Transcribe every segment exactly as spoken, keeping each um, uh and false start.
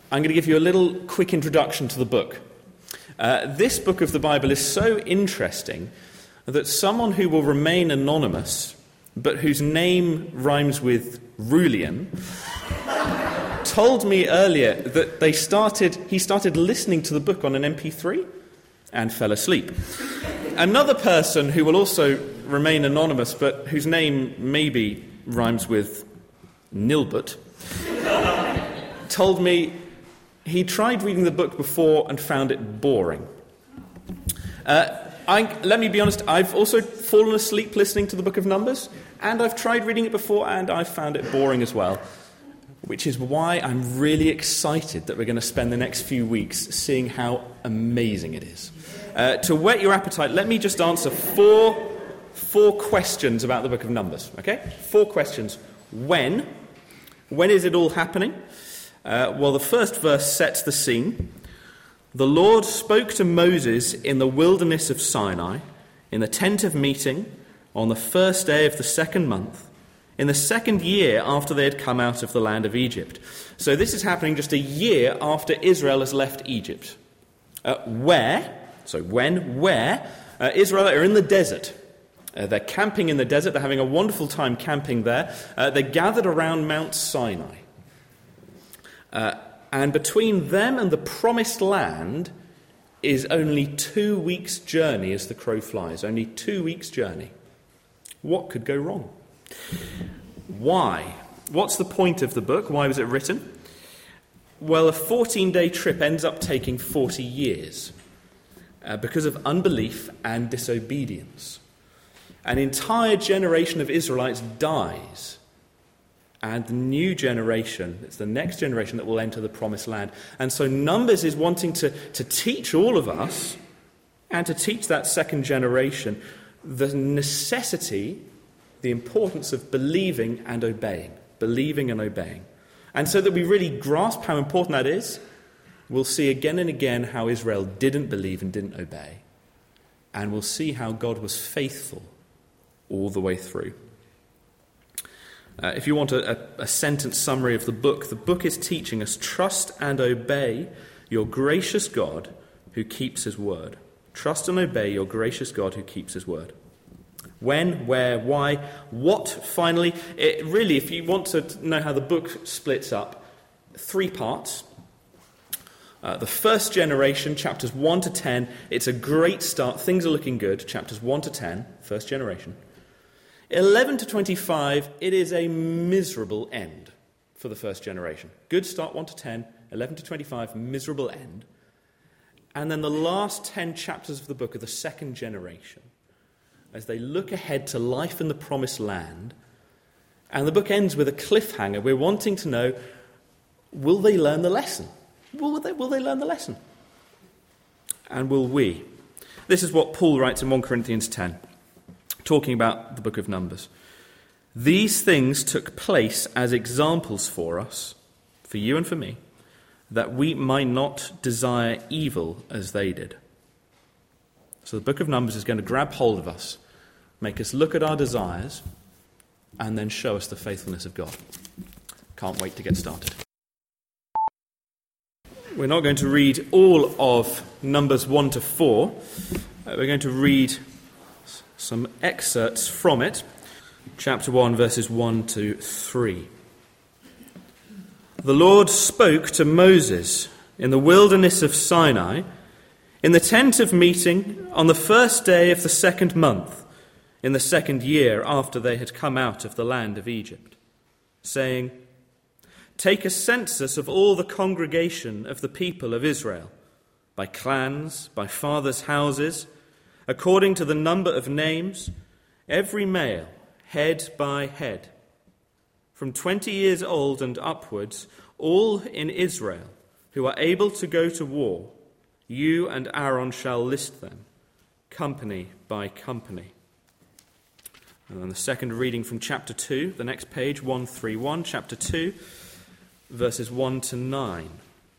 I'm going to give you a little quick introduction to the book. Uh, this book of the Bible is so interesting that someone who will remain anonymous, but whose name rhymes with Rulian, told me earlier that they started. he started listening to the book on an M P three and fell asleep. Another person who will also remain anonymous, but whose name maybe rhymes with Nilbert, told me he tried reading the book before and found it boring. Uh, I, let me be honest, I've also fallen asleep listening to the book of Numbers, and I've tried reading it before and I've found it boring as well, which is why I'm really excited that we're going to spend the next few weeks seeing how amazing it is. Uh, to whet your appetite, let me just answer four, four questions about the book of Numbers, okay? Four questions. When? When is it all happening? Uh, well, the first verse sets the scene. The Lord spoke to Moses in the wilderness of Sinai, in the tent of meeting, on the first day of the second month, in the second year after they had come out of the land of Egypt. So this is happening just a year after Israel has left Egypt. Uh, where? So when? Where? Uh, Israel are in the desert. Uh, they're camping in the desert. They're having a wonderful time camping there. Uh, they're gathered around Mount Sinai. Uh, and between them and the promised land is only two weeks' journey as the crow flies. Only two weeks' journey. What could go wrong? Why? What's the point of the book? Why was it written? Well, a fourteen-day trip ends up taking forty years uh, because of unbelief and disobedience. An entire generation of Israelites dies. And the new generation, it's the next generation that will enter the promised land. And so Numbers is wanting to, to teach all of us, and to teach that second generation, the necessity, the importance of believing and obeying. Believing and obeying. And so that we really grasp how important that is, we'll see again and again how Israel didn't believe and didn't obey. And we'll see how God was faithful all the way through. Uh, if you want a, a, a sentence summary of the book, the book is teaching us, trust and obey your gracious God who keeps his word. Trust and obey your gracious God who keeps his word. When, where, why, what, finally. It really, if you want to know how the book splits up, three parts. Uh, the first generation, chapters one to ten, it's a great start. Things are looking good. Chapters one to ten, first generation. eleven to twenty-five, it is a miserable end for the first generation. Good start, one to ten, eleven to twenty-five, miserable end. And then the last ten chapters of the book are the second generation, as they look ahead to life in the promised land. And the book ends with a cliffhanger. We're wanting to know, will they learn the lesson? Will they, will they learn the lesson? And will we? This is what Paul writes in First Corinthians ten. Talking about the book of Numbers. These things took place as examples for us, for you and for me, that we might not desire evil as they did. So the book of Numbers is going to grab hold of us, make us look at our desires, and then show us the faithfulness of God. Can't wait to get started. We're not going to read all of Numbers one to four. We're going to read some excerpts from it. Chapter one, verses one to three. The Lord spoke to Moses in the wilderness of Sinai, in the tent of meeting, on the first day of the second month, in the second year after they had come out of the land of Egypt, saying, Take a census of all the congregation of the people of Israel, by clans, by fathers' houses, according to the number of names, every male, head by head, from twenty years old and upwards, all in Israel who are able to go to war, you and Aaron shall list them, company by company. And then the second reading from chapter two, the next page, one thirty-one, chapter two, verses one to nine.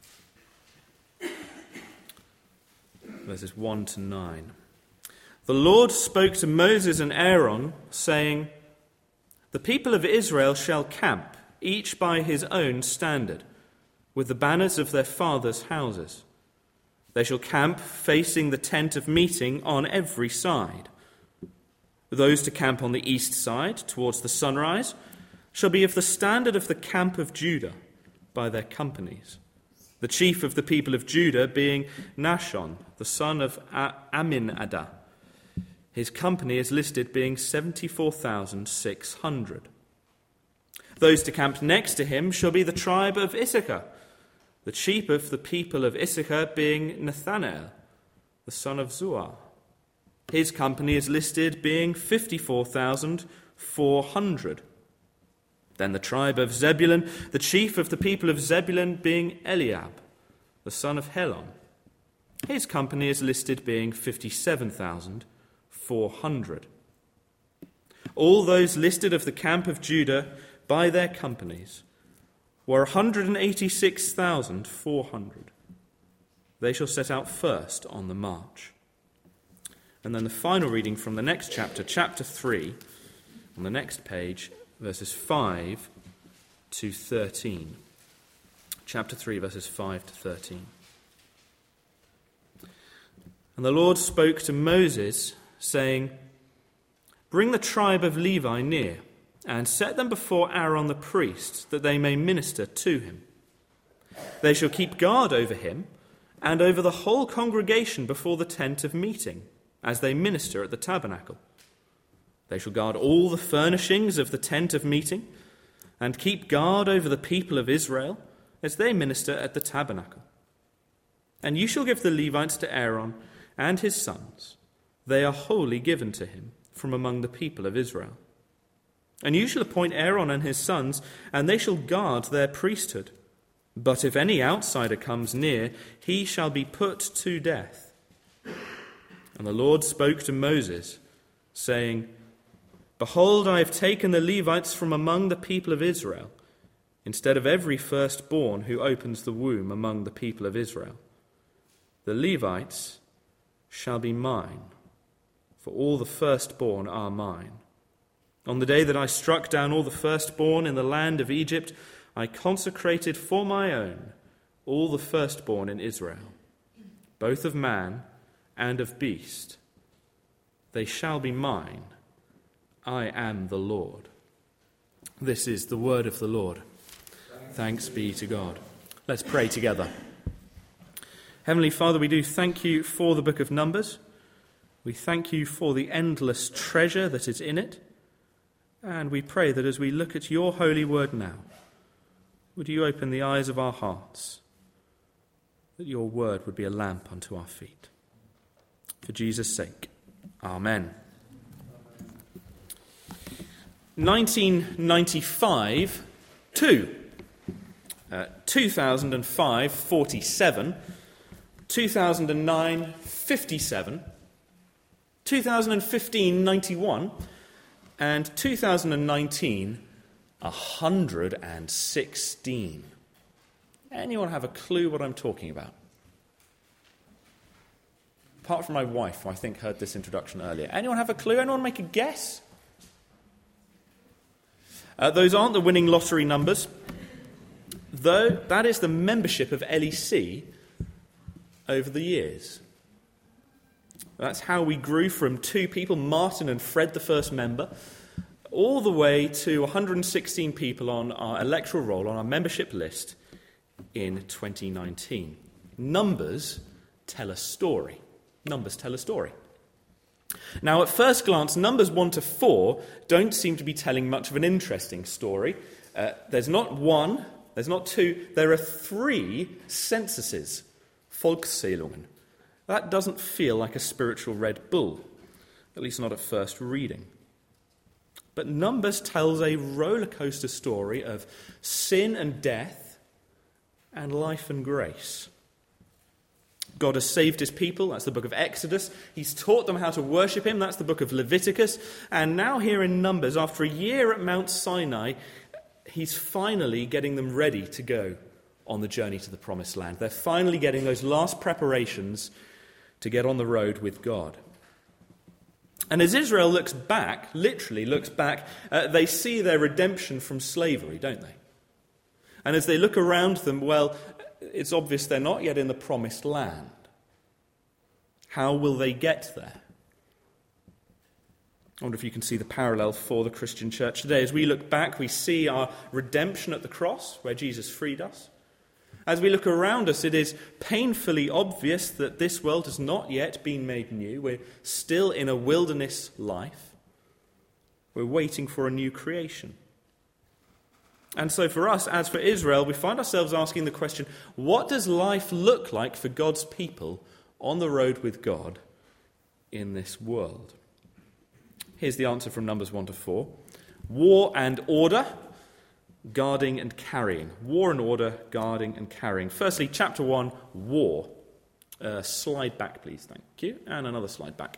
Verses one to nine. The Lord spoke to Moses and Aaron, saying, The people of Israel shall camp, each by his own standard, with the banners of their fathers' houses. They shall camp facing the tent of meeting on every side. Those to camp on the east side, towards the sunrise, shall be of the standard of the camp of Judah by their companies. The chief of the people of Judah being Nahshon, the son of Amminadab. His company is listed being seventy-four thousand six hundred. Those to camp next to him shall be the tribe of Issachar, the chief of the people of Issachar being Nathanael, the son of Zuar. His company is listed being fifty-four thousand four hundred. Then the tribe of Zebulun, the chief of the people of Zebulun being Eliab, the son of Helon. His company is listed being fifty-seven thousand four hundred. All those listed of the camp of Judah by their companies were one hundred eighty-six thousand four hundred. They shall set out first on the march. And then the final reading from the next chapter, chapter three, on the next page, verses five to thirteen. Chapter three, verses five to thirteen. And the Lord spoke to Moses, saying, "Bring the tribe of Levi near, and set them before Aaron the priest, that they may minister to him. They shall keep guard over him, and over the whole congregation before the tent of meeting, as they minister at the tabernacle. They shall guard all the furnishings of the tent of meeting, and keep guard over the people of Israel, as they minister at the tabernacle. And you shall give the Levites to Aaron and his sons. They are wholly given to him from among the people of Israel. And you shall appoint Aaron and his sons, and they shall guard their priesthood. But if any outsider comes near, he shall be put to death." And the Lord spoke to Moses, saying, "Behold, I have taken the Levites from among the people of Israel, instead of every firstborn who opens the womb among the people of Israel. The Levites shall be mine, for all the firstborn are mine. On the day that I struck down all the firstborn in the land of Egypt, I consecrated for my own all the firstborn in Israel, both of man and of beast. They shall be mine. I am the Lord." This is the word of the Lord. Thanks be to God. Let's pray together. Heavenly Father, we do thank you for the book of Numbers. We thank you for the endless treasure that is in it. And we pray that as we look at your holy word now, would you open the eyes of our hearts, that your word would be a lamp unto our feet. For Jesus' sake, amen. nineteen ninety-five, two. Uh, two thousand five, forty-seven. two thousand nine, fifty-seven. two thousand fifteen, ninety-one. And two thousand nineteen, one hundred sixteen. Anyone have a clue what I'm talking about? Apart from my wife, who I think heard this introduction earlier. Anyone have a clue? Anyone make a guess? Uh, those aren't the winning lottery numbers, though that is the membership of L E C over the years. That's how we grew from two people, Martin and Fred, the first member, all the way to one hundred sixteen people on our electoral roll, on our membership list in twenty nineteen. Numbers tell a story. Numbers tell a story. Now, at first glance, numbers one to four don't seem to be telling much of an interesting story. Uh, there's not one, there's not two, there are three censuses, Volkszählungen. That doesn't feel like a spiritual Red Bull, at least not at first reading. But Numbers tells a roller coaster story of sin and death and life and grace. God has saved his people, that's the book of Exodus. He's taught them how to worship him, that's the book of Leviticus. And now here in Numbers, after a year at Mount Sinai, he's finally getting them ready to go on the journey to the promised land. They're finally getting those last preparations to get on the road with God. And as Israel looks back, literally looks back, uh, they see their redemption from slavery, don't they? And as they look around them, well, it's obvious they're not yet in the promised land. How will they get there? I wonder if you can see the parallel for the Christian church today. As we look back, we see our redemption at the cross, where Jesus freed us. As we look around us, it is painfully obvious that this world has not yet been made new. We're still in a wilderness life. We're waiting for a new creation. And so for us, as for Israel, we find ourselves asking the question, what does life look like for God's people on the road with God in this world? Here's the answer from Numbers one to four. War and order, guarding and carrying. War and order, guarding and carrying. Firstly, chapter one, war. Uh, slide back, please. Thank you. And another slide back.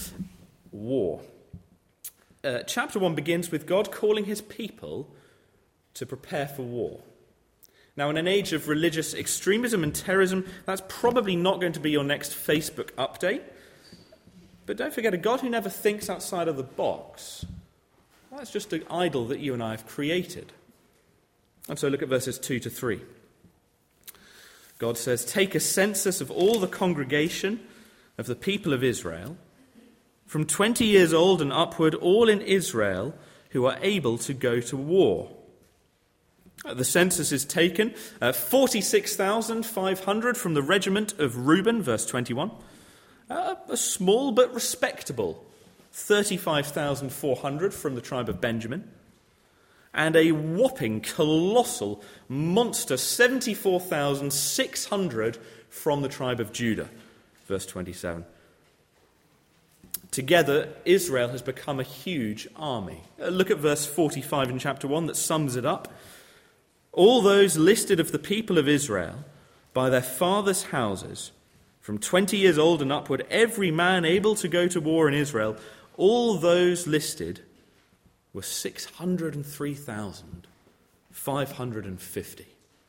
War. Uh, chapter one begins with God calling his people to prepare for war. Now, in an age of religious extremism and terrorism, that's probably not going to be your next Facebook update. But don't forget, a God who never thinks outside of the box, well, that's just an idol that you and I have created. And so look at verses two to three. God says, "Take a census of all the congregation of the people of Israel, from twenty years old and upward, all in Israel who are able to go to war." The census is taken, uh, forty-six thousand five hundred from the regiment of Reuben, verse twenty-one. Uh, a small but respectable thirty-five thousand four hundred from the tribe of Benjamin. And a whopping, colossal, monster seventy-four thousand six hundred from the tribe of Judah, verse twenty-seven. Together, Israel has become a huge army. Uh, look at verse forty-five in chapter one that sums it up. "All those listed of the people of Israel by their fathers' houses, from twenty years old and upward, every man able to go to war in Israel, all those listed were six hundred three thousand five hundred fifty.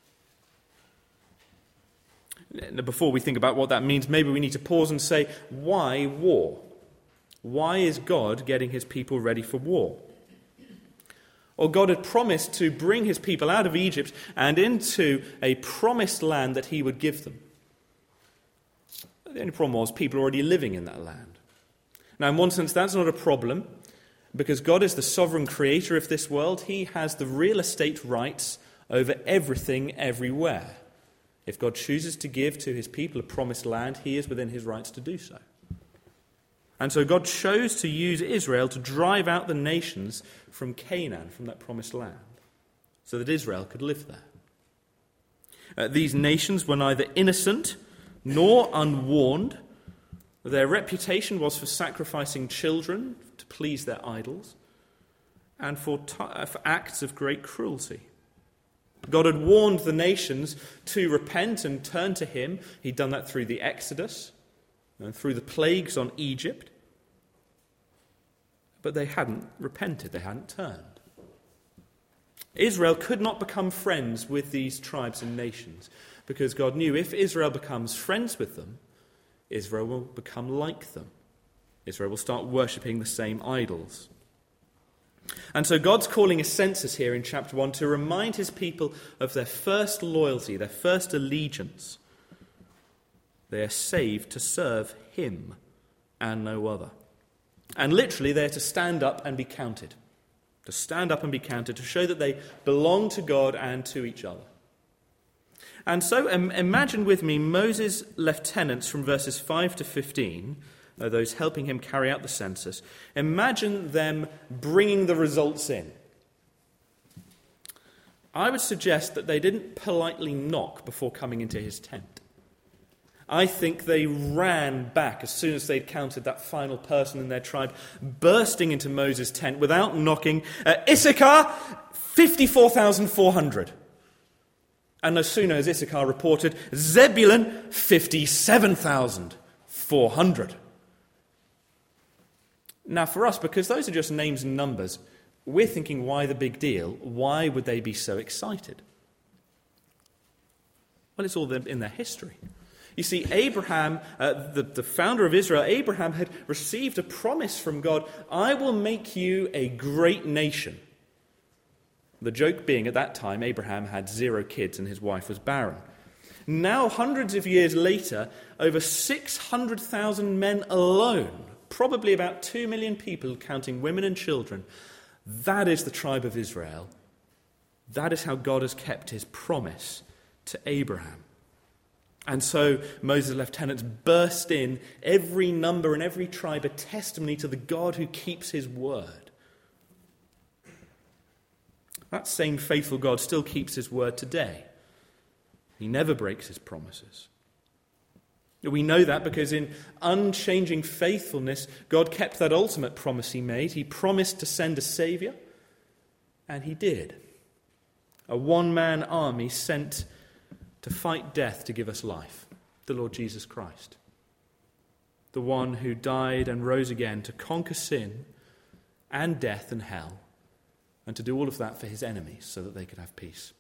Now, before we think about what that means, maybe we need to pause and say, why war? Why is God getting his people ready for war? Well, God had promised to bring his people out of Egypt and into a promised land that he would give them. The only problem was people are already living in that land. Now, in one sense, that's not a problem, because God is the sovereign creator of this world. He has the real estate rights over everything, everywhere. If God chooses to give to his people a promised land, he is within his rights to do so. And so God chose to use Israel to drive out the nations from Canaan, from that promised land, so that Israel could live there. Uh, these nations were neither innocent nor unwarned. Their reputation was for sacrificing children to please their idols and for, t- for acts of great cruelty. God had warned the nations to repent and turn to him. He'd done that through the Exodus and through the plagues on Egypt. But they hadn't repented, they hadn't turned. Israel could not become friends with these tribes and nations, because God knew if Israel becomes friends with them, Israel will become like them. Israel will start worshipping the same idols. And so God's calling a census here in chapter one to remind his people of their first loyalty, their first allegiance. They are saved to serve him and no other. And literally they are to stand up and be counted. To stand up and be counted, to show that they belong to God and to each other. And so um, imagine with me Moses' lieutenants from verses five to fifteen, uh, those helping him carry out the census. Imagine them bringing the results in. I would suggest that they didn't politely knock before coming into his tent. I think they ran back as soon as they'd counted that final person in their tribe, bursting into Moses' tent without knocking. Uh, Issachar, fifty-four thousand four hundred. And no sooner as Issachar reported, Zebulun, fifty-seven thousand four hundred. Now for us, because those are just names and numbers, we're thinking, why the big deal? Why would they be so excited? Well, it's all in their history. You see, Abraham, uh, the, the founder of Israel, Abraham had received a promise from God, I will make you a great nation. The joke being, at that time, Abraham had zero kids and his wife was barren. Now, hundreds of years later, over six hundred thousand men alone, probably about two million people, counting women and children, that is the tribe of Israel. That is how God has kept his promise to Abraham. And so Moses' lieutenants burst in, every number and every tribe a testimony to the God who keeps his word. That same faithful God still keeps his word today. He never breaks his promises. We know that because in unchanging faithfulness, God kept that ultimate promise he made. He promised to send a Saviour, and he did. A one-man army sent to fight death to give us life, the Lord Jesus Christ. The one who died and rose again to conquer sin and death and hell, and to do all of that for his enemies so that they could have peace.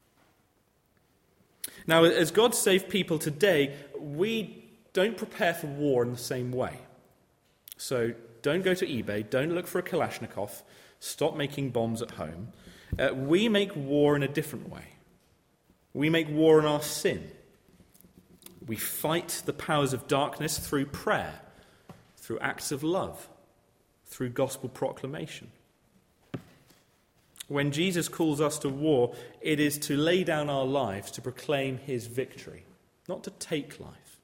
Now, as God's saved people today, we don't prepare for war in the same way. So don't go to eBay, don't look for a Kalashnikov, stop making bombs at home. Uh, we make war in a different way. We make war in our sin. We fight the powers of darkness through prayer, through acts of love, through gospel proclamation. When Jesus calls us to war, it is to lay down our lives to proclaim his victory, not to take life.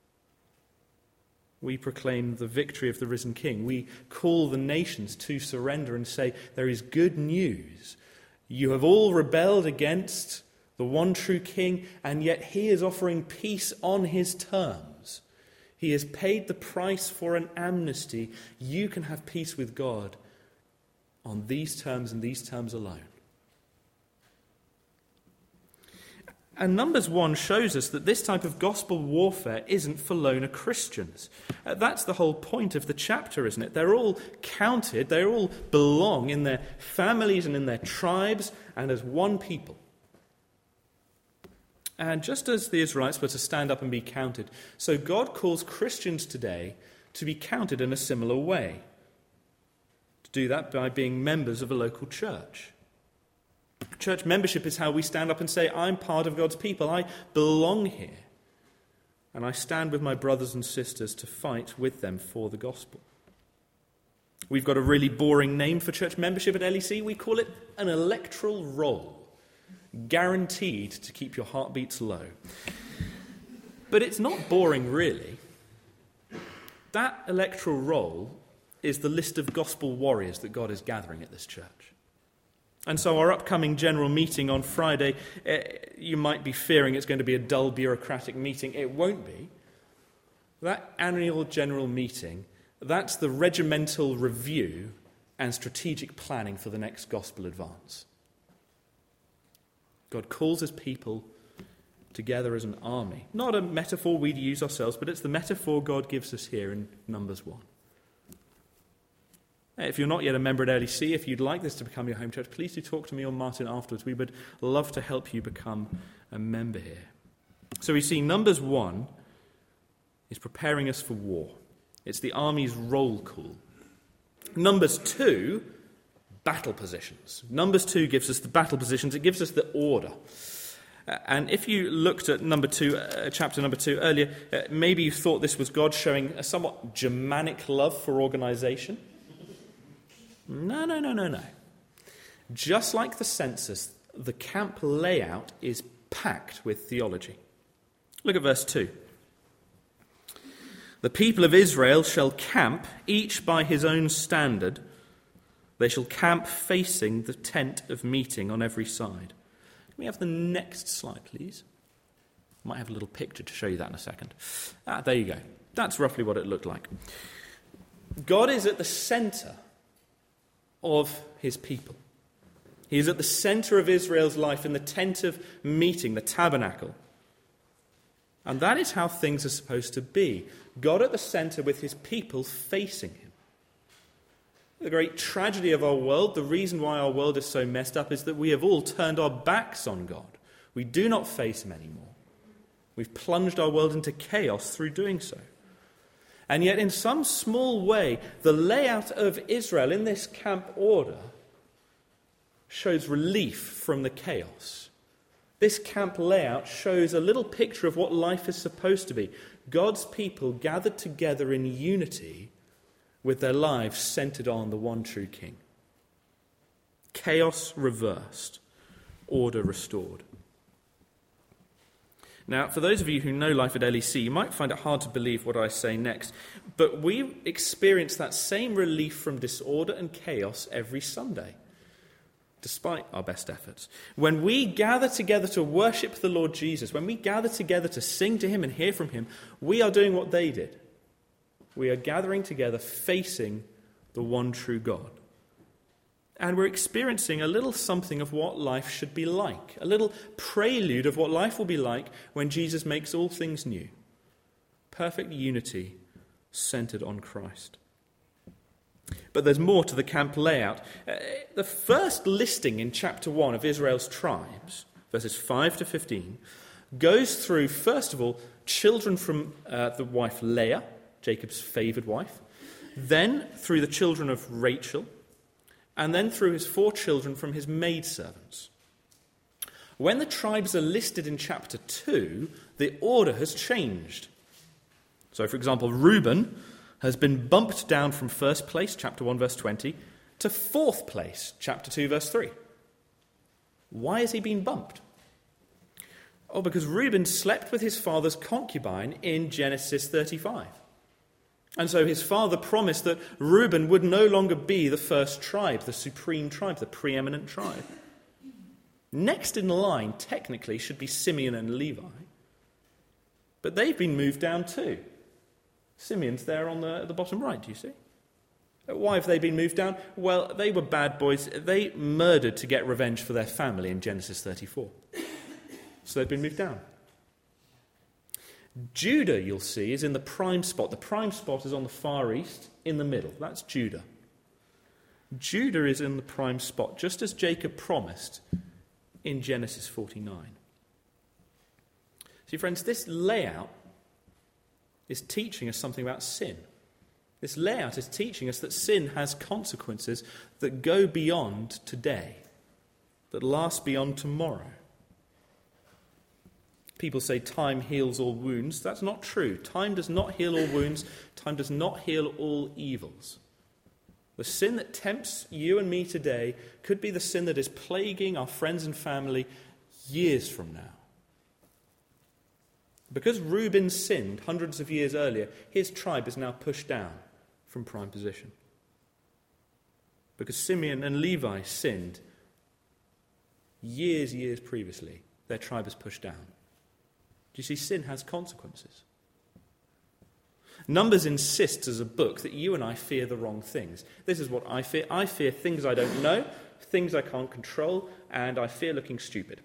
We proclaim the victory of the risen King. We call the nations to surrender and say, there is good news. You have all rebelled against the one true King, and yet he is offering peace on his terms. He has paid the price for an amnesty. You can have peace with God on these terms and these terms alone. And Numbers one shows us that this type of gospel warfare isn't for loner Christians. Uh, that's the whole point of the chapter, isn't it? They're all counted, they all belong in their families and in their tribes and as one people. And just as the Israelites were to stand up and be counted, so God calls Christians today to be counted in a similar way. Do that by being members of a local church. Church membership is how we stand up and say, I'm part of God's people, I belong here, and I stand with my brothers and sisters to fight with them for the gospel. We've got a really boring name for church membership at L E C. We call it an electoral roll, guaranteed to keep your heartbeats low. But it's not boring, really. That electoral roll is the list of gospel warriors that God is gathering at this church. And so our upcoming general meeting on Friday, eh, you might be fearing it's going to be a dull bureaucratic meeting. It won't be. That annual general meeting, that's the regimental review and strategic planning for the next gospel advance. God calls his people together as an army. Not a metaphor we'd use ourselves, but it's the metaphor God gives us here in Numbers one. If you're not yet a member at L E C, if you'd like this to become your home church, please do talk to me or Martin afterwards. We would love to help you become a member here. So we see Numbers one is preparing us for war. It's the army's roll call. Numbers two, battle positions. Numbers two gives us the battle positions. It gives us the order. Uh, and if you looked at number two, uh, chapter number two earlier, uh, maybe you thought this was God showing a somewhat Germanic love for organization. No, no, no, no, no. Just like the census, the camp layout is packed with theology. Look at verse two. The people of Israel shall camp, each by his own standard. They shall camp facing the tent of meeting on every side. Can we have the next slide, please? I might have a little picture to show you that in a second. Ah, there you go. That's roughly what it looked like. God is at the centre of his people. He is at the centre of Israel's life in the tent of meeting, the tabernacle. And that is how things are supposed to be. God at the centre with his people facing him. The great tragedy of our world, the reason why our world is so messed up, is that we have all turned our backs on God. We do not face him anymore. We've plunged our world into chaos through doing so. And yet, in some small way, the layout of Israel in this camp order shows relief from the chaos. This camp layout shows a little picture of what life is supposed to be. God's people gathered together in unity with their lives centered on the one true King. Chaos reversed, order restored. Now, for those of you who know life at L E C, you might find it hard to believe what I say next, but we experience that same relief from disorder and chaos every Sunday, despite our best efforts. When we gather together to worship the Lord Jesus, when we gather together to sing to him and hear from him, we are doing what they did. We are gathering together facing the one true God. And we're experiencing a little something of what life should be like, a little prelude of what life will be like when Jesus makes all things new. Perfect unity centered on Christ. But there's more to the camp layout. Uh, the first listing in chapter one of Israel's tribes, verses five to fifteen, goes through, first of all, children from uh, the wife Leah, Jacob's favoured wife, then through the children of Rachel, and then through his four children from his maidservants. When the tribes are listed in chapter two, the order has changed. So, for example, Reuben has been bumped down from first place, chapter one, verse twenty, to fourth place, chapter two, verse three. Why has he been bumped? Oh, because Reuben slept with his father's concubine in Genesis thirty-five. And so his father promised that Reuben would no longer be the first tribe, the supreme tribe, the preeminent tribe. Next in line, technically, should be Simeon and Levi. But they've been moved down too. Simeon's there on the, the bottom right, do you see? Why have they been moved down? Well, they were bad boys. They murdered to get revenge for their family in Genesis thirty-four. So they've been moved down. Judah, you'll see, is in the prime spot. The prime spot is on the far east, in the middle. That's Judah. Judah is in the prime spot, just as Jacob promised in Genesis forty-nine. See, friends, this layout is teaching us something about sin. This layout is teaching us that sin has consequences that go beyond today, that last beyond tomorrow. People say time heals all wounds. That's not true. Time does not heal all wounds. Time does not heal all evils. The sin that tempts you and me today could be the sin that is plaguing our friends and family years from now. Because Reuben sinned hundreds of years earlier, his tribe is now pushed down from prime position. Because Simeon and Levi sinned years, years previously, their tribe is pushed down. Do you see, sin has consequences. Numbers insists as a book that you and I fear the wrong things. This is what I fear. I fear things I don't know, things I can't control, and I fear looking stupid.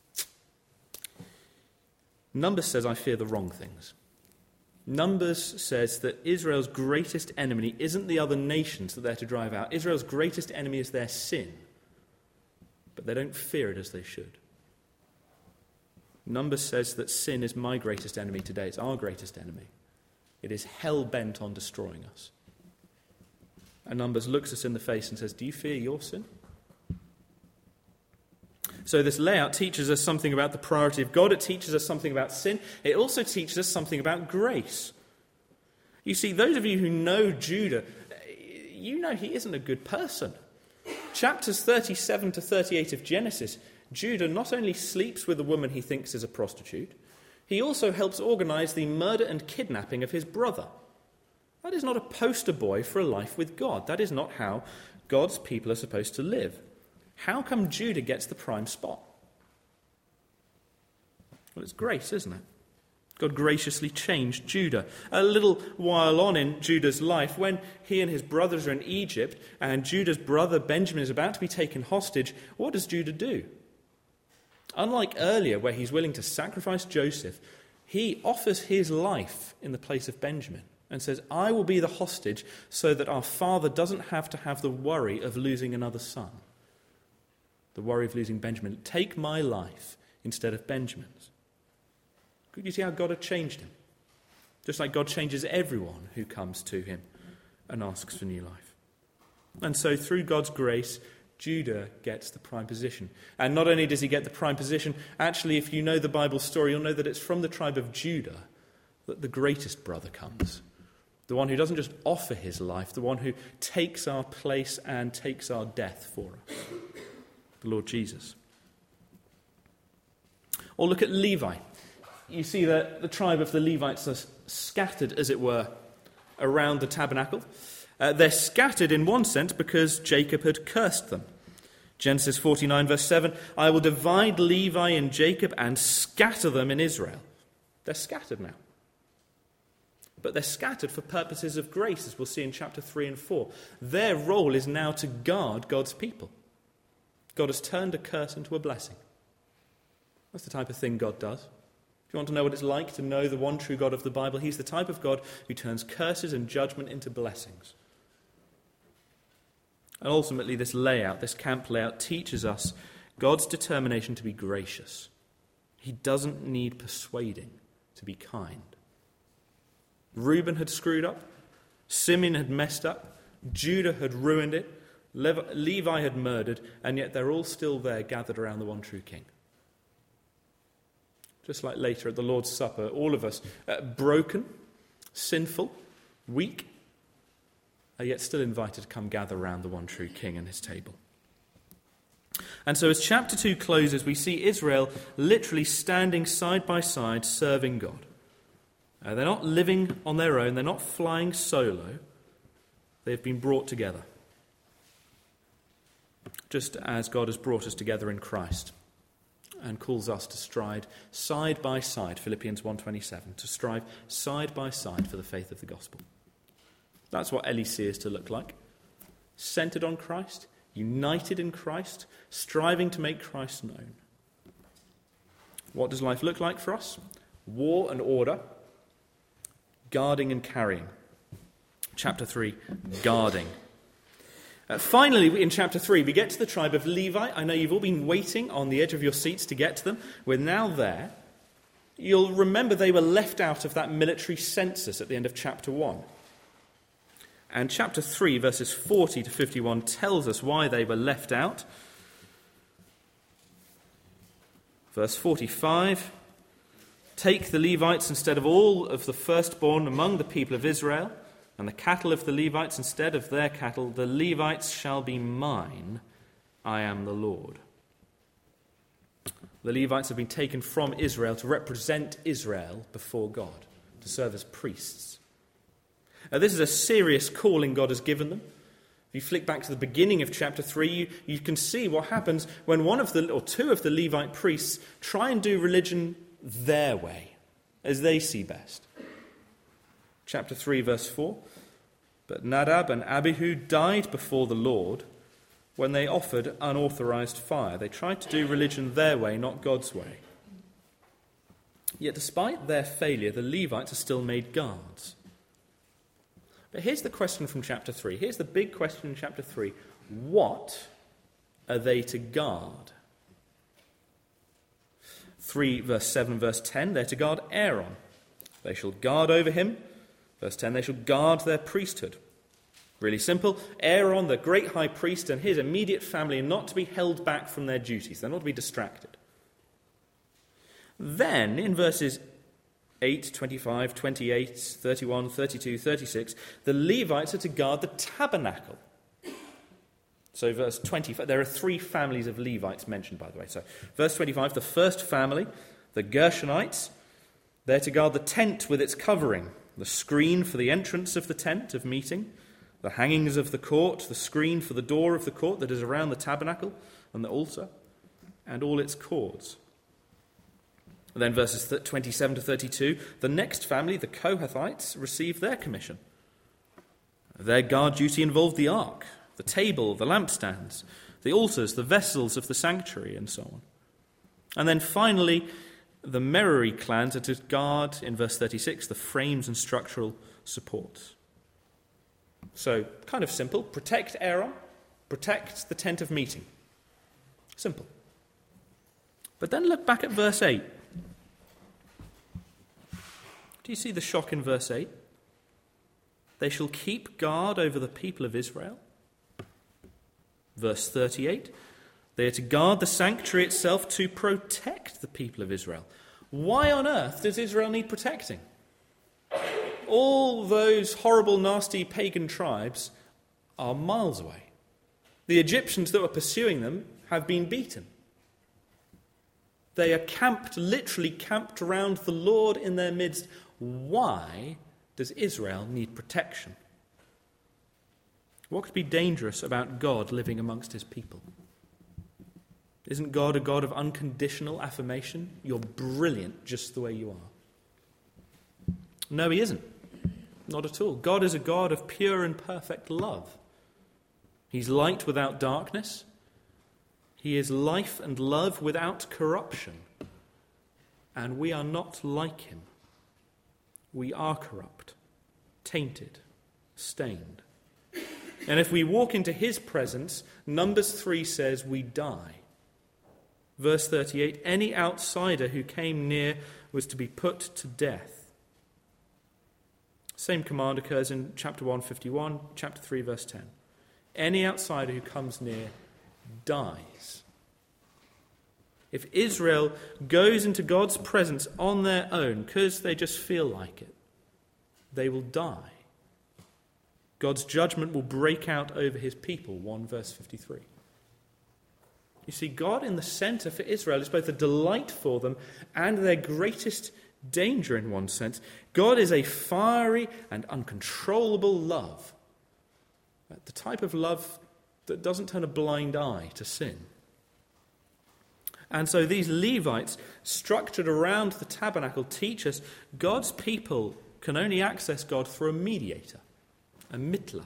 Numbers says I fear the wrong things. Numbers says that Israel's greatest enemy isn't the other nations that they're to drive out. Israel's greatest enemy is their sin. But they don't fear it as they should. Numbers says that sin is my greatest enemy today. It's our greatest enemy. It is hell-bent on destroying us. And Numbers looks us in the face and says, do you fear your sin? So this layout teaches us something about the priority of God. It teaches us something about sin. It also teaches us something about grace. You see, those of you who know Judah, you know he isn't a good person. Chapters thirty-seven to thirty-eight of Genesis, Judah not only sleeps with a woman he thinks is a prostitute, he also helps organize the murder and kidnapping of his brother. That is not a poster boy for a life with God. That is not how God's people are supposed to live. How come Judah gets the prime spot? Well, it's grace, isn't it? God graciously changed Judah. A little while on in Judah's life, when he and his brothers are in Egypt, and Judah's brother Benjamin is about to be taken hostage, what does Judah do? Unlike earlier, where he's willing to sacrifice Joseph, he offers his life in the place of Benjamin and says, I will be the hostage so that our father doesn't have to have the worry of losing another son. The worry of losing Benjamin. Take my life instead of Benjamin's. Could you see how God had changed him? Just like God changes everyone who comes to him and asks for new life. And so through God's grace, Judah gets the prime position. And not only does he get the prime position, actually, if you know the Bible story, you'll know that it's from the tribe of Judah that the greatest brother comes. The one who doesn't just offer his life, the one who takes our place and takes our death for us. The Lord Jesus. Or look at Levi. You see that the tribe of the Levites are scattered, as it were, around the tabernacle. Uh, they're scattered in one sense because Jacob had cursed them. Genesis forty-nine verse seven, I will divide Levi and Jacob and scatter them in Israel. They're scattered now. But they're scattered for purposes of grace, as we'll see in chapter three and four. Their role is now to guard God's people. God has turned a curse into a blessing. That's the type of thing God does. If you want to know what it's like to know the one true God of the Bible, he's the type of God who turns curses and judgment into blessings. And ultimately, this layout, this camp layout, teaches us God's determination to be gracious. He doesn't need persuading to be kind. Reuben had screwed up. Simeon had messed up. Judah had ruined it. Levi had murdered. And yet they're all still there, gathered around the one true King. Just like later at the Lord's Supper, all of us, uh, broken, sinful, weak, are yet still invited to come gather around the one true King and his table. And so as chapter two closes, we see Israel literally standing side by side serving God. Uh, they're not living on their own, they're not flying solo, they've been brought together. Just as God has brought us together in Christ and calls us to stride side by side, Philippians one twenty-seven, to strive side by side for the faith of the gospel. That's what Ecclesia is to look like. Centered on Christ, united in Christ, striving to make Christ known. What does life look like for us? War and order, guarding and carrying. Chapter three, guarding. Uh, finally, in chapter three, we get to the tribe of Levi. I know you've all been waiting on the edge of your seats to get to them. We're now there. You'll remember they were left out of that military census at the end of chapter one. And chapter three, verses forty to fifty-one, tells us why they were left out. Verse forty-five, take the Levites instead of all of the firstborn among the people of Israel, and the cattle of the Levites instead of their cattle. The Levites shall be mine. I am the Lord. The Levites have been taken from Israel to represent Israel before God, to serve as priests. Now, this is a serious calling God has given them. If you flick back to the beginning of chapter three, you, you can see what happens when one of the, or two of the Levite priests try and do religion their way, as they see best. Chapter three, verse four. But Nadab and Abihu died before the Lord when they offered unauthorized fire. They tried to do religion their way, not God's way. Yet despite their failure, the Levites are still made guards. But here's the question from chapter three. Here's the big question in chapter three. What are they to guard? three, verse seven, verse ten, they're to guard Aaron. They shall guard over him. Verse ten, they shall guard their priesthood. Really simple. Aaron, the great high priest, and his immediate family are not to be held back from their duties. They're not to be distracted. Then, in verses eight, twenty-five, twenty-eight, thirty-one, thirty-two, thirty-six, the Levites are to guard the tabernacle. So verse twenty-five, there are three families of Levites mentioned, by the way. So verse twenty-five, the first family, the Gershonites, they're to guard the tent with its covering, the screen for the entrance of the tent of meeting, the hangings of the court, the screen for the door of the court that is around the tabernacle and the altar, and all its cords. And then verses twenty-seven to thirty-two, the next family, the Kohathites, receive their commission. Their guard duty involved the ark, the table, the lampstands, the altars, the vessels of the sanctuary, and so on. And then finally, the Merari clans are to guard, in verse thirty-six, the frames and structural supports. So, kind of simple. Protect Aaron, protect the tent of meeting. Simple. But then look back at verse eight. Do you see the shock in verse eight? They shall keep guard over the people of Israel. Verse thirty-eight, they are to guard the sanctuary itself to protect the people of Israel. Why on earth does Israel need protecting? All those horrible, nasty pagan tribes are miles away. The Egyptians that were pursuing them have been beaten. They are camped, literally camped around the Lord in their midst. Why does Israel need protection? What could be dangerous about God living amongst his people? Isn't God a God of unconditional affirmation? You're brilliant just the way you are. No, he isn't. Not at all. God is a God of pure and perfect love. He's light without darkness. He is life and love without corruption. And we are not like him. We are corrupt, tainted, stained. And if we walk into his presence, Numbers three says we die. Verse thirty-eight, any outsider who came near was to be put to death. Same command occurs in chapter one, fifty-one, chapter three, verse ten. Any outsider who comes near dies. If Israel goes into God's presence on their own because they just feel like it, they will die. God's judgment will break out over his people, one verse fifty-three. You see, God in the centre for Israel is both a delight for them and their greatest danger in one sense. God is a fiery and uncontrollable love. The type of love that doesn't turn a blind eye to sin. And so these Levites, structured around the tabernacle, teach us God's people can only access God through a mediator, a mittler.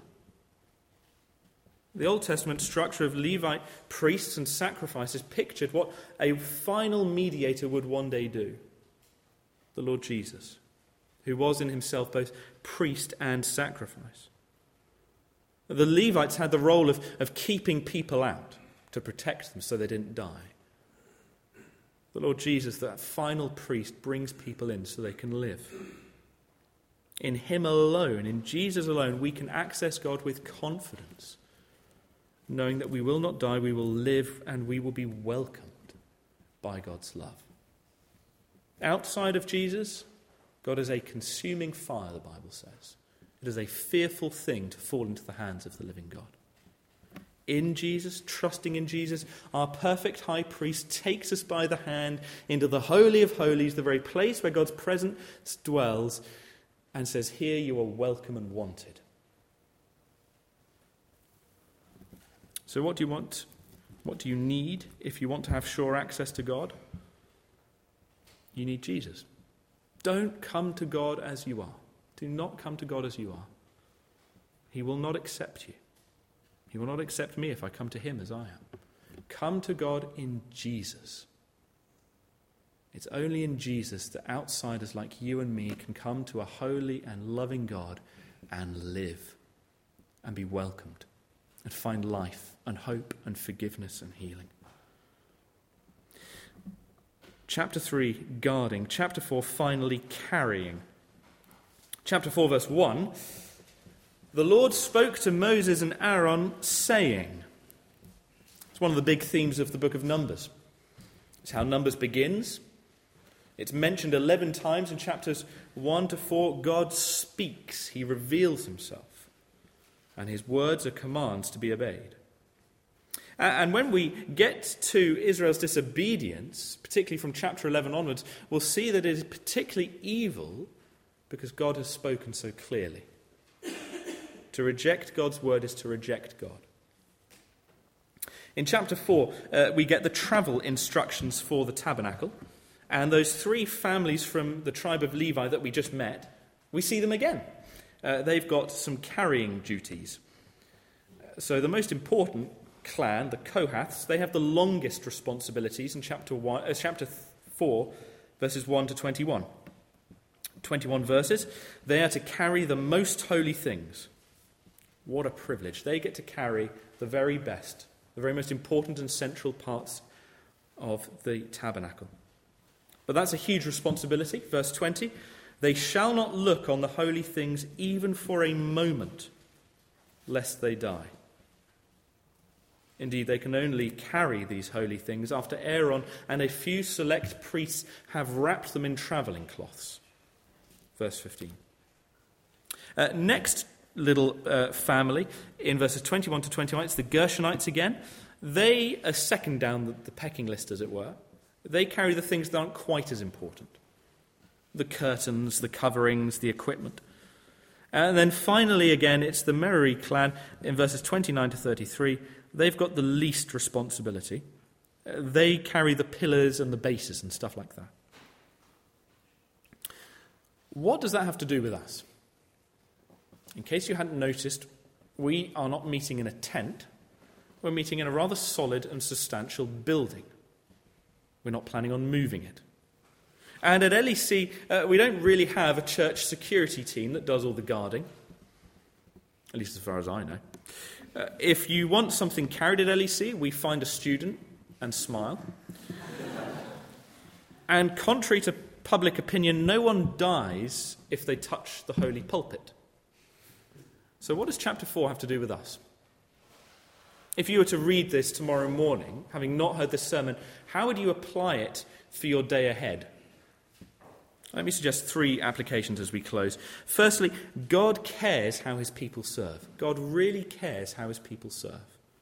The Old Testament structure of Levite priests and sacrifices pictured what a final mediator would one day do. The Lord Jesus, who was in himself both priest and sacrifice. The Levites had the role of, of keeping people out to protect them so they didn't die. The Lord Jesus, that final priest, brings people in so they can live. In him alone, in Jesus alone, we can access God with confidence, knowing that we will not die, we will live, and we will be welcomed by God's love. Outside of Jesus, God is a consuming fire, the Bible says. It is a fearful thing to fall into the hands of the living God. In Jesus, trusting in Jesus, our perfect high priest takes us by the hand into the Holy of Holies, the very place where God's presence dwells, and says, here you are welcome and wanted. So what do you want? What do you need if you want to have sure access to God? You need Jesus. Don't come to God as you are. Do not come to God as you are. He will not accept you. He will not accept me if I come to him as I am. Come to God in Jesus. It's only in Jesus that outsiders like you and me can come to a holy and loving God and live and be welcomed and find life and hope and forgiveness and healing. Chapter three, guarding. Chapter four, finally, carrying. Chapter four, verse one, the Lord spoke to Moses and Aaron, saying. It's one of the big themes of the book of Numbers. It's how Numbers begins. It's mentioned eleven times in chapters one to four. God speaks. He reveals himself. And his words are commands to be obeyed. And when we get to Israel's disobedience, particularly from chapter eleven onwards, we'll see that it is particularly evil because God has spoken so clearly. To reject God's word is to reject God. In chapter four, uh, we get the travel instructions for the tabernacle. And those three families from the tribe of Levi that we just met, we see them again. Uh, they've got some carrying duties. So the most important clan, the Kohaths, they have the longest responsibilities in chapter one, uh, chapter four, verses one to twenty-one. twenty-one verses. They are to carry the most holy things. What a privilege. They get to carry the very best, the very most important and central parts of the tabernacle. But that's a huge responsibility. Verse twenty, they shall not look on the holy things even for a moment, lest they die. Indeed, they can only carry these holy things after Aaron and a few select priests have wrapped them in travelling cloths. Verse fifteen. Uh, next little uh, family, in verses twenty-one to twenty-one, it's the Gershonites again. They are second down the, the pecking list, as it were. They carry the things that aren't quite as important. The curtains, the coverings, the equipment. And then finally, again, it's the Merari clan in verses twenty-nine to thirty-three. They've got the least responsibility. Uh, they carry the pillars and the bases and stuff like that. What does that have to do with us? In case you hadn't noticed, we are not meeting in a tent. We're meeting in a rather solid and substantial building. We're not planning on moving it. And at L E C, uh, we don't really have a church security team that does all the guarding, at least as far as I know. Uh, if you want something carried at L E C, we find a student and smile. And contrary to public opinion, no one dies if they touch the holy pulpit. So what does chapter four have to do with us? If you were to read this tomorrow morning, having not heard this sermon, how would you apply it for your day ahead? Let me suggest three applications as we close. Firstly, God cares how his people serve. God really cares how his people serve.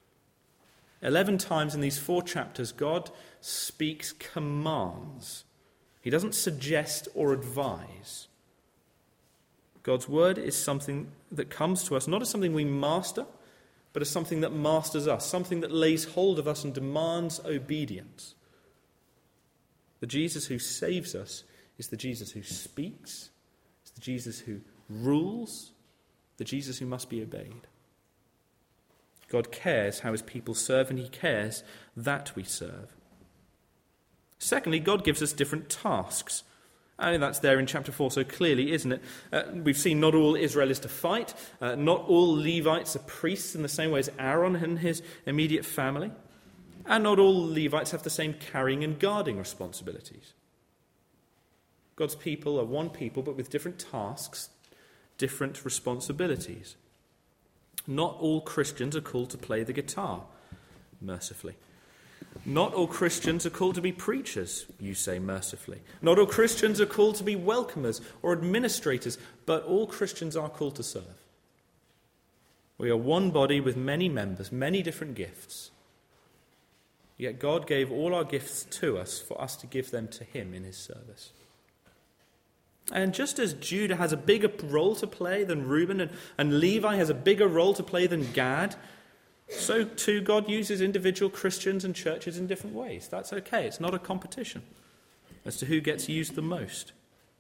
Eleven times in these four chapters, God speaks commands. He doesn't suggest or advise. God's word is something that comes to us not as something we master, but as something that masters us, something that lays hold of us and demands obedience. The Jesus who saves us is the Jesus who speaks, it's the Jesus who rules, the Jesus who must be obeyed. God cares how his people serve, and he cares that we serve. Secondly, God gives us different tasks. I mean, that's there in chapter four so clearly, isn't it? Uh, we've seen not all Israel is to fight. Uh, not all Levites are priests in the same way as Aaron and his immediate family. And not all Levites have the same carrying and guarding responsibilities. God's people are one people, but with different tasks, different responsibilities. Not all Christians are called to play the guitar, mercifully. Not all Christians are called to be preachers, you say mercifully. Not all Christians are called to be welcomers or administrators, but all Christians are called to serve. We are one body with many members, many different gifts. Yet God gave all our gifts to us for us to give them to him in his service. And just as Judah has a bigger role to play than Reuben, and, and Levi has a bigger role to play than Gad, so too God uses individual Christians and churches in different ways. That's okay. It's not a competition as to who gets used the most.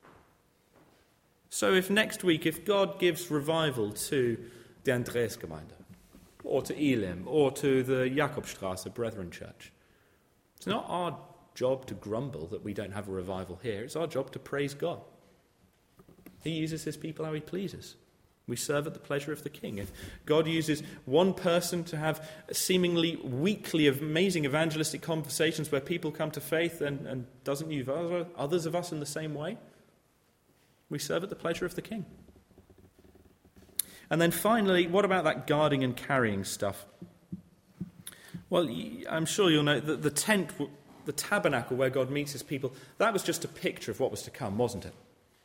So if next week, if God gives revival to the Andreasgemeinde, or to Elim, or to the Jakobstrasse Brethren Church, it's not our job to grumble that we don't have a revival here. It's our job to praise God. He uses his people how he pleases. We serve at the pleasure of the king. If God uses one person to have seemingly weekly amazing evangelistic conversations where people come to faith and, and doesn't use others of us in the same way, we serve at the pleasure of the king. And then finally, what about that guarding and carrying stuff? Well, I'm sure you'll know that the tent, the tabernacle where God meets his people, that was just a picture of what was to come, wasn't it?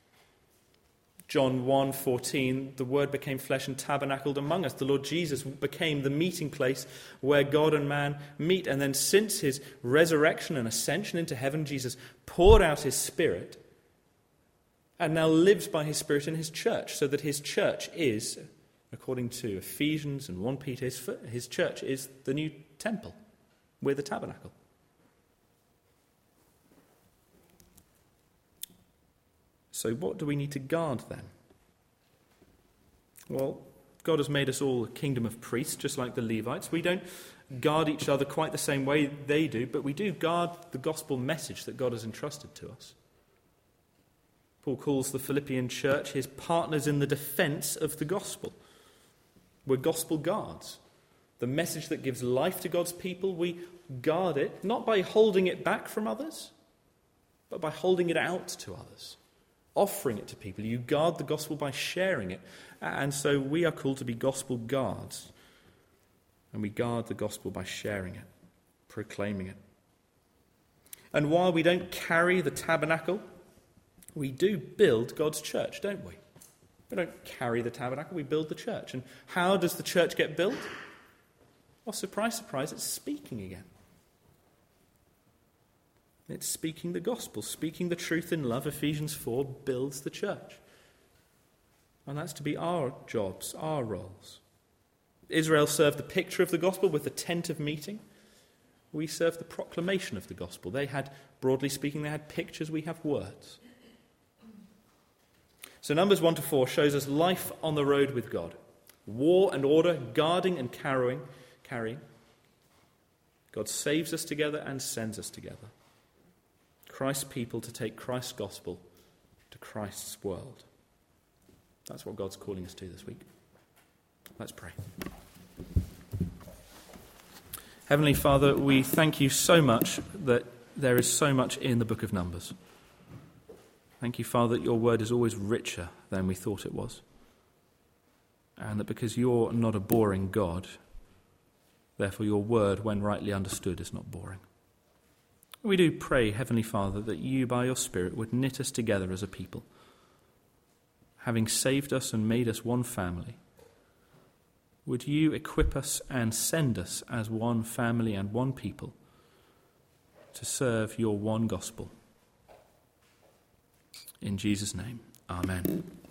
John one fourteen, the Word became flesh and tabernacled among us. The Lord Jesus became the meeting place where God and man meet. And then since his resurrection and ascension into heaven, Jesus poured out his Spirit and now lives by his Spirit in his church, so that his church is, according to Ephesians and First Peter, his, his church is the new temple. We're the tabernacle. So what do we need to guard then? Well, God has made us all a kingdom of priests, just like the Levites. We don't guard each other quite the same way they do, but we do guard the gospel message that God has entrusted to us. Paul calls the Philippian church his partners in the defense of the gospel. We're gospel guards. The message that gives life to God's people, we guard it, not by holding it back from others, but by holding it out to others. Offering it to people. You guard the gospel by sharing it. And so we are called to be gospel guards. And we guard the gospel by sharing it, proclaiming it. And while we don't carry the tabernacle, we do build God's church, don't we? We don't carry the tabernacle, we build the church. And how does the church get built? Well, surprise, surprise, it's speaking again. It's speaking the gospel, speaking the truth in love. Ephesians four builds the church. And that's to be our jobs, our roles. Israel served the picture of the gospel with the tent of meeting. We serve the proclamation of the gospel. They had, broadly speaking, they had pictures, we have words. So Numbers one to four shows us life on the road with God. War and order, guarding and carrying, carrying. God saves us together and sends us together. Christ's people to take Christ's gospel to Christ's world. That's what God's calling us to this week. Let's pray. Heavenly Father, we thank you so much that there is so much in the book of Numbers. Thank you, Father, that your word is always richer than we thought it was. And that because you're not a boring God, therefore your word, when rightly understood, is not boring. We do pray, Heavenly Father, that you, by your Spirit, would knit us together as a people, having saved us and made us one family. Would you equip us and send us as one family and one people to serve your one gospel? In Jesus' name, amen.